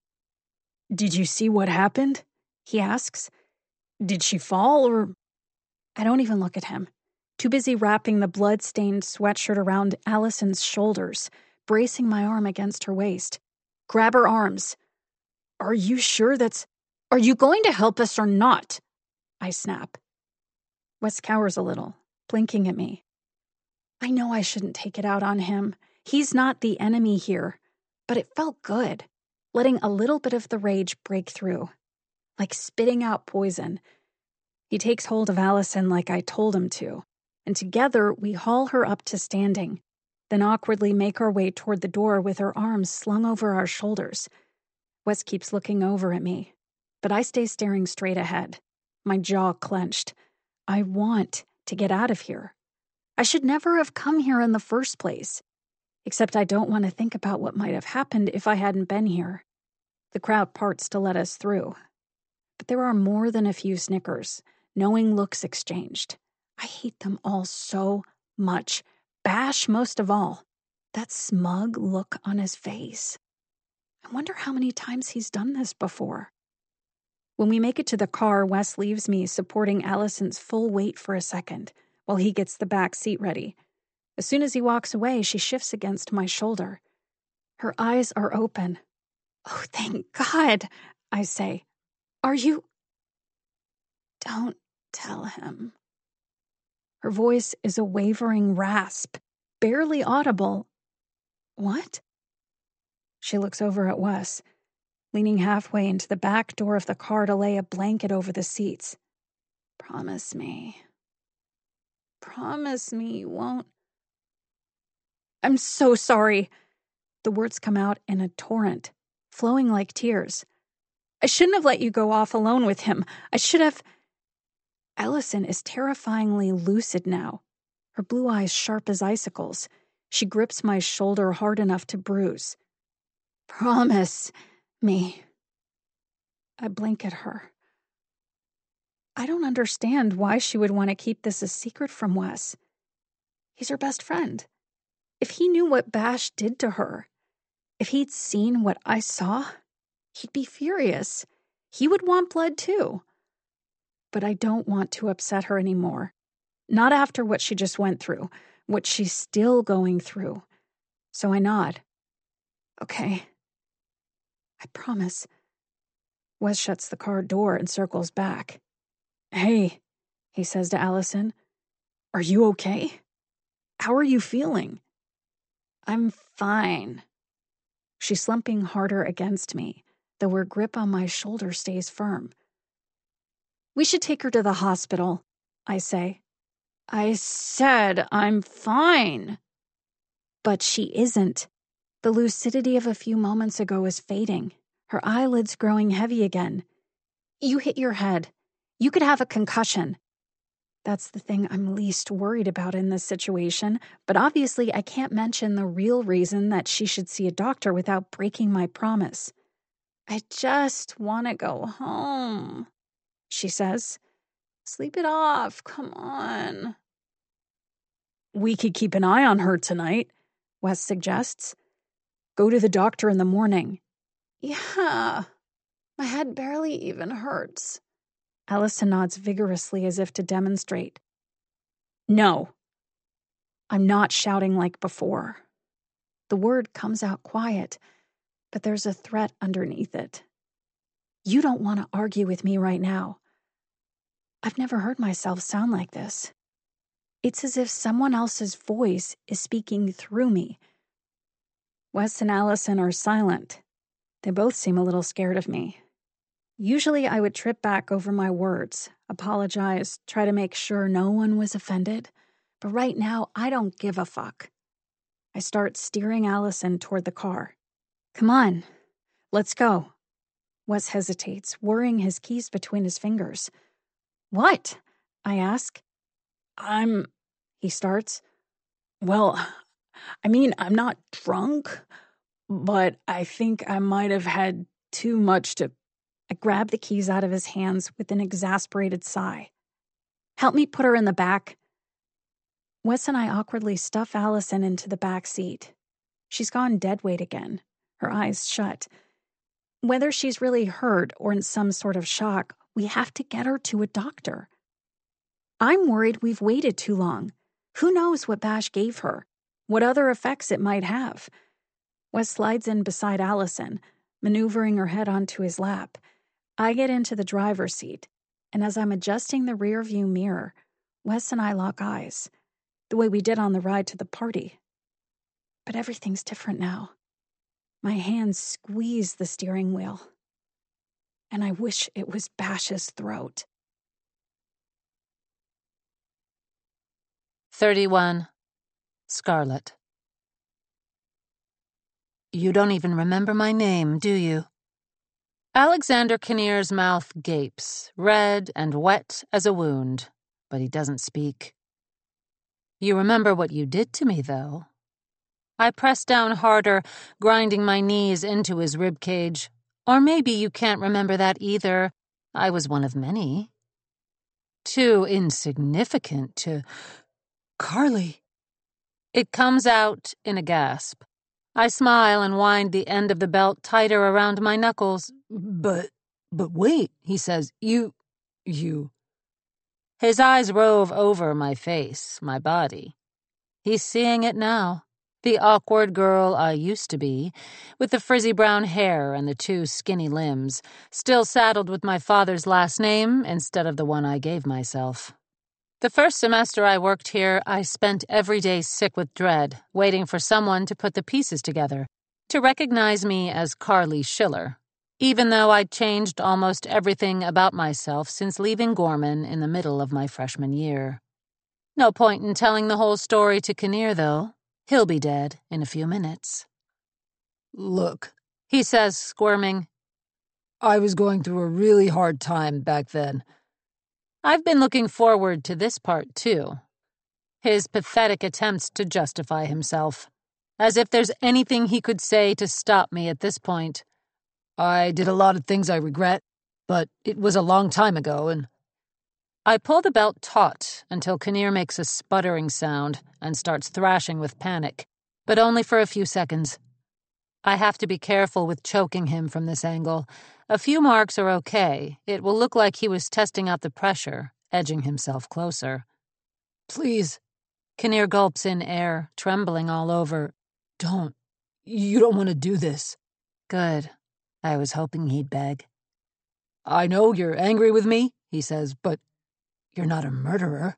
Did you see what happened? He asks. Did she fall, or... I don't even look at him, too busy wrapping the blood-stained sweatshirt around Allison's shoulders, bracing my arm against her waist. Grab her arms. Are you sure that's... Are you going to help us or not? I snap. Wes cowers a little, blinking at me. I know I shouldn't take it out on him. He's not the enemy here. But it felt good, letting a little bit of the rage break through, like spitting out poison. He takes hold of Allison like I told him to, and together we haul her up to standing, then awkwardly make our way toward the door with her arms slung over our shoulders. Wes keeps looking over at me, but I stay staring straight ahead, my jaw clenched. I want to get out of here. I should never have come here in the first place. Except I don't want to think about what might have happened if I hadn't been here. The crowd parts to let us through. But there are more than a few snickers, knowing looks exchanged. I hate them all so much. Bash most of all. That smug look on his face. I wonder how many times he's done this before. When we make it to the car, Wes leaves me supporting Allison's full weight for a second while he gets the back seat ready. As soon as he walks away, she shifts against my shoulder. Her eyes are open. "Oh, thank God," I say. "Are you—" "Don't tell him." Her voice is a wavering rasp, barely audible. "What?" She looks over at Wes, leaning halfway into the back door of the car to lay a blanket over the seats. "Promise me. Promise me you won't." "I'm so sorry." The words come out in a torrent, flowing like tears. "I shouldn't have let you go off alone with him. I should have—" Allison is terrifyingly lucid now, her blue eyes sharp as icicles. She grips my shoulder hard enough to bruise. "Promise me." I blink at her. I don't understand why she would want to keep this a secret from Wes. He's her best friend. If he knew what Bash did to her, if he'd seen what I saw, he'd be furious. He would want blood too. But I don't want to upset her anymore. Not after what she just went through, what she's still going through. So I nod. "Okay. I promise." Wes shuts the car door and circles back. "Hey," he says to Allison. "Are you okay? How are you feeling?" "I'm fine." She's slumping harder against me, though her grip on my shoulder stays firm. "We should take her to the hospital," I say. "I said I'm fine." But she isn't. The lucidity of a few moments ago is fading, her eyelids growing heavy again. "You hit your head. You could have a concussion." That's the thing I'm least worried about in this situation, but obviously I can't mention the real reason that she should see a doctor without breaking my promise. "I just want to go home," she says. "Sleep it off, come on." "We could keep an eye on her tonight," Wes suggests. "Go to the doctor in the morning." "Yeah, my head barely even hurts." Allison nods vigorously as if to demonstrate. "No." I'm not shouting like before. The word comes out quiet, but there's a threat underneath it. You don't want to argue with me right now. I've never heard myself sound like this. It's as if someone else's voice is speaking through me. Wes and Allison are silent. They both seem a little scared of me. Usually I would trip back over my words, apologize, try to make sure no one was offended. But right now, I don't give a fuck. I start steering Allison toward the car. "Come on, let's go." Wes hesitates, worrying his keys between his fingers. "What?" I ask. I'm, he starts. "Well, I mean, I'm not drunk, but I think I might have had too much to..." I grab the keys out of his hands with an exasperated sigh. "Help me put her in the back." Wes and I awkwardly stuff Allison into the back seat. She's gone dead weight again, her eyes shut. Whether she's really hurt or in some sort of shock, we have to get her to a doctor. I'm worried we've waited too long. Who knows what Bash gave her, what other effects it might have. Wes slides in beside Allison, maneuvering her head onto his lap. I get into the driver's seat, and as I'm adjusting the rearview mirror, Wes and I lock eyes, the way we did on the ride to the party. But everything's different now. My hands squeeze the steering wheel, and I wish it was Bash's throat. thirty-one. Scarlet. You don't even remember my name, do you? Alexander Kinnear's mouth gapes, red and wet as a wound, but he doesn't speak. You remember what you did to me, though. I press down harder, grinding my knees into his ribcage. Or maybe you can't remember that either. I was one of many. Too insignificant to... Carly. It comes out in a gasp. I smile and wind the end of the belt tighter around my knuckles. But, but wait, he says, you, you. His eyes rove over my face, my body. He's seeing it now. The awkward girl I used to be, with the frizzy brown hair and the two skinny limbs, still saddled with my father's last name instead of the one I gave myself. The first semester I worked here, I spent every day sick with dread, waiting for someone to put the pieces together, to recognize me as Carly Schiller, even though I'd changed almost everything about myself since leaving Gorman in the middle of my freshman year. No point in telling the whole story to Kinnear, though. He'll be dead in a few minutes. Look, he says, squirming. I was going through a really hard time back then. I've been looking forward to this part, too. His pathetic attempts to justify himself. As if there's anything he could say to stop me at this point. I did a lot of things I regret, but it was a long time ago, and... I pull the belt taut until Kinnear makes a sputtering sound and starts thrashing with panic, but only for a few seconds. I have to be careful with choking him from this angle. A few marks are okay. It will look like he was testing out the pressure, edging himself closer. Please. Kinnear gulps in air, trembling all over. Don't. You don't want to do this. Good. I was hoping he'd beg. I know you're angry with me, he says, but you're not a murderer.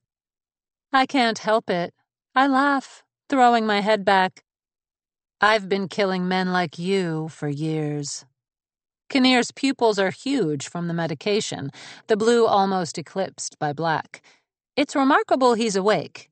I can't help it. I laugh, throwing my head back. I've been killing men like you for years. Kinnear's pupils are huge from the medication, the blue almost eclipsed by black. It's remarkable he's awake.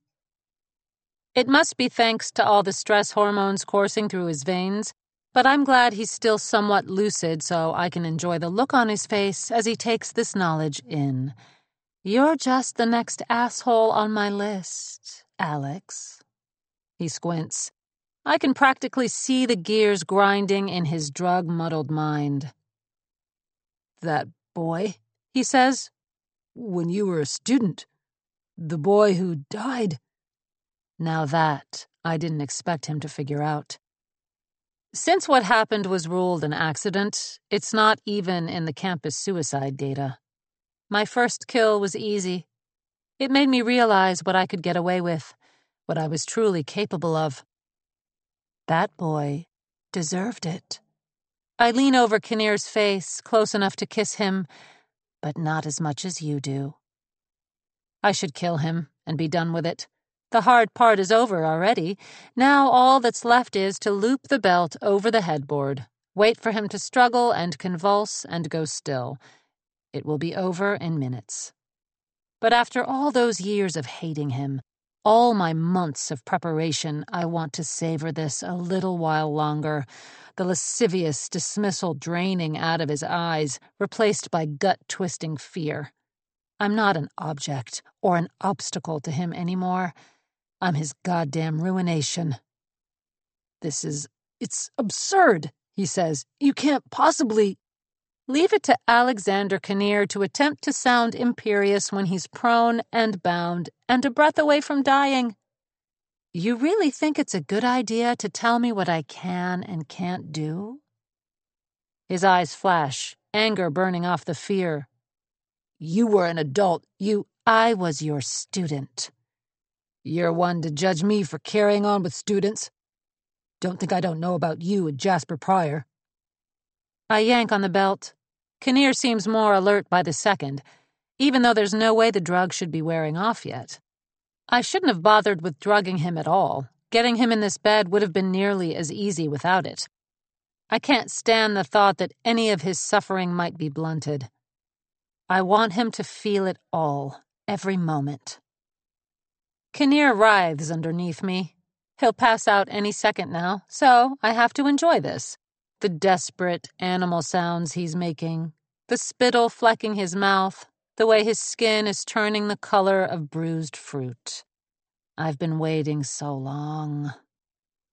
It must be thanks to all the stress hormones coursing through his veins, but I'm glad he's still somewhat lucid so I can enjoy the look on his face as he takes this knowledge in. You're just the next asshole on my list, Alex. He squints. I can practically see the gears grinding in his drug-muddled mind. That boy, he says, when you were a student, the boy who died. Now that, I didn't expect him to figure out. Since what happened was ruled an accident, it's not even in the campus suicide data. My first kill was easy. It made me realize what I could get away with, what I was truly capable of. That boy deserved it. I lean over Kinnear's face, close enough to kiss him, but not as much as you do. I should kill him and be done with it. The hard part is over already. Now all that's left is to loop the belt over the headboard, wait for him to struggle and convulse and go still. It will be over in minutes. But after all those years of hating him, all my months of preparation, I want to savor this a little while longer, the lascivious dismissal draining out of his eyes, replaced by gut-twisting fear. I'm not an object or an obstacle to him anymore. I'm his goddamn ruination. This is... it's absurd, he says. You can't possibly... Leave it to Alexander Kinnear to attempt to sound imperious when he's prone and bound and a breath away from dying. You really think it's a good idea to tell me what I can and can't do? His eyes flash, anger burning off the fear. You were an adult. You... I was your student. You're one to judge me for carrying on with students. Don't think I don't know about you and Jasper Pryor. I yank on the belt. Kinnear seems more alert by the second, even though there's no way the drug should be wearing off yet. I shouldn't have bothered with drugging him at all. Getting him in this bed would have been nearly as easy without it. I can't stand the thought that any of his suffering might be blunted. I want him to feel it all, every moment. Kinnear writhes underneath me. He'll pass out any second now, so I have to enjoy this. The desperate animal sounds he's making, the spittle flecking his mouth, the way his skin is turning the color of bruised fruit. I've been waiting so long.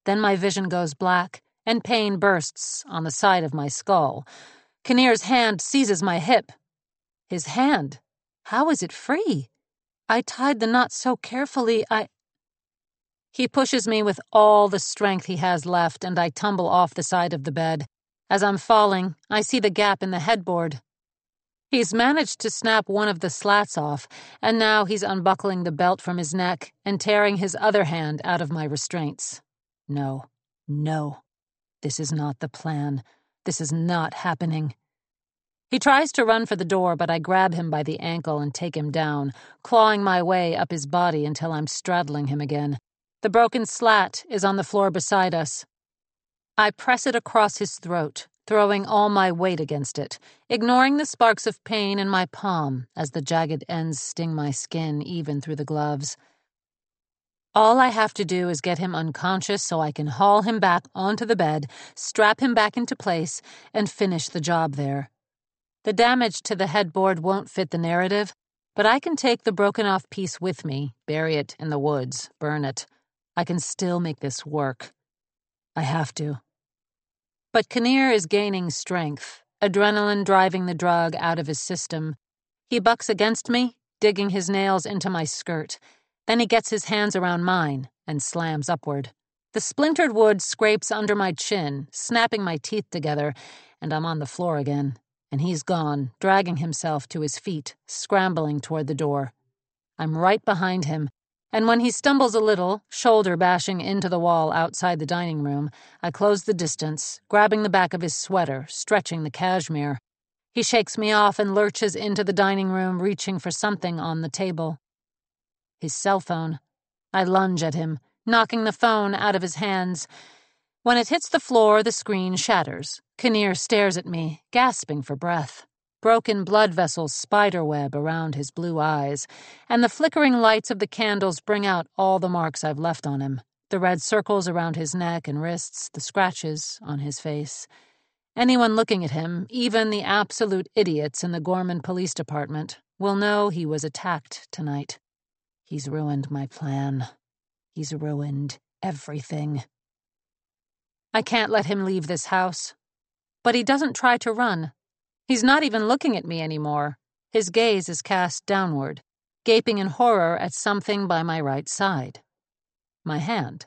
Then my vision goes black, and pain bursts on the side of my skull. Kinnear's hand seizes my hip. His hand? How is it free? I tied the knot so carefully, I... He pushes me with all the strength he has left, and I tumble off the side of the bed. As I'm falling, I see the gap in the headboard. He's managed to snap one of the slats off, and now he's unbuckling the belt from his neck and tearing his other hand out of my restraints. No, no. This is not the plan. This is not happening. He tries to run for the door, but I grab him by the ankle and take him down, clawing my way up his body until I'm straddling him again. The broken slat is on the floor beside us. I press it across his throat, throwing all my weight against it, ignoring the sparks of pain in my palm as the jagged ends sting my skin even through the gloves. All I have to do is get him unconscious so I can haul him back onto the bed, strap him back into place, and finish the job there. The damage to the headboard won't fit the narrative, but I can take the broken-off piece with me, bury it in the woods, burn it. I can still make this work. I have to. But Kinnear is gaining strength, adrenaline driving the drug out of his system. He bucks against me, digging his nails into my skirt. Then he gets his hands around mine and slams upward. The splintered wood scrapes under my chin, snapping my teeth together, and I'm on the floor again. And he's gone, dragging himself to his feet, scrambling toward the door. I'm right behind him, and when he stumbles a little, shoulder bashing into the wall outside the dining room, I close the distance, grabbing the back of his sweater, stretching the cashmere. He shakes me off and lurches into the dining room, reaching for something on the table. His cell phone. I lunge at him, knocking the phone out of his hands. When it hits the floor, the screen shatters. Kinnear stares at me, gasping for breath. Broken blood vessels spiderweb around his blue eyes, and the flickering lights of the candles bring out all the marks I've left on him. The red circles around his neck and wrists, the scratches on his face. Anyone looking at him, even the absolute idiots in the Gorman Police Department, will know he was attacked tonight. He's ruined my plan. He's ruined everything. I can't let him leave this house. But he doesn't try to run. He's not even looking at me anymore. His gaze is cast downward, gaping in horror at something by my right side. My hand.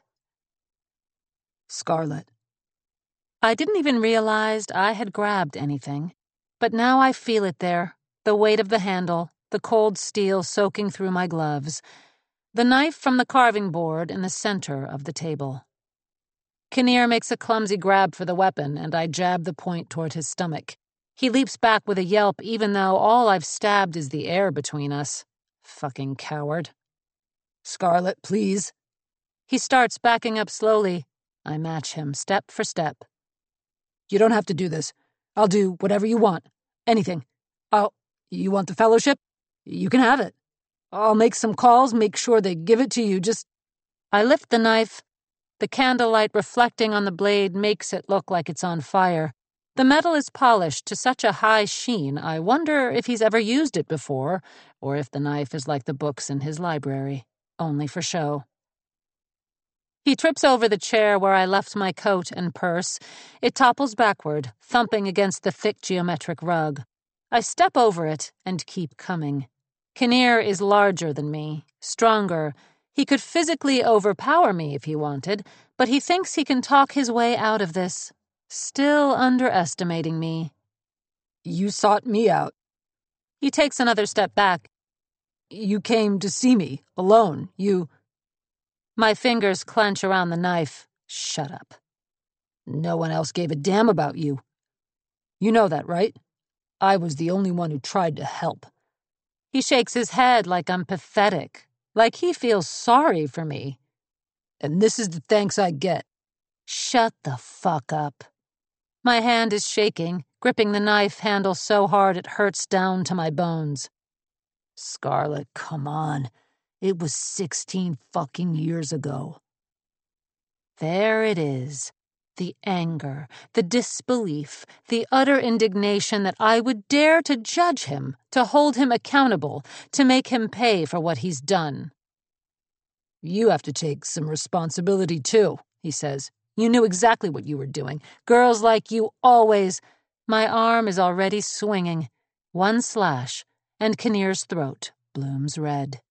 Scarlet. I didn't even realize I had grabbed anything, but now I feel it there, the weight of the handle, the cold steel soaking through my gloves, the knife from the carving board in the center of the table. Kinnear makes a clumsy grab for the weapon, and I jab the point toward his stomach. He leaps back with a yelp, even though all I've stabbed is the air between us. Fucking coward. Scarlet, please. He starts backing up slowly. I match him, step for step. You don't have to do this. I'll do whatever you want. Anything. I'll... You want the fellowship? You can have it. I'll make some calls, make sure they give it to you, just... I lift the knife. The candlelight reflecting on the blade makes it look like it's on fire. The metal is polished to such a high sheen, I wonder if he's ever used it before, or if the knife is like the books in his library, only for show. He trips over the chair where I left my coat and purse. It topples backward, thumping against the thick geometric rug. I step over it and keep coming. Kinnear is larger than me, stronger. He could physically overpower me if he wanted, but he thinks he can talk his way out of this, still underestimating me. You sought me out. He takes another step back. You came to see me, alone. You... My fingers clench around the knife. Shut up. No one else gave a damn about you. You know that, right? I was the only one who tried to help. He shakes his head like I'm pathetic. Like he feels sorry for me. And this is the thanks I get. Shut the fuck up. My hand is shaking, gripping the knife handle so hard it hurts down to my bones. Scarlet, come on. It was sixteen fucking years ago. There it is. The anger, the disbelief, the utter indignation that I would dare to judge him, to hold him accountable, to make him pay for what he's done. You have to take some responsibility, too, he says. You knew exactly what you were doing. Girls like you always— My arm is already swinging. One slash, and Kinnear's throat blooms red.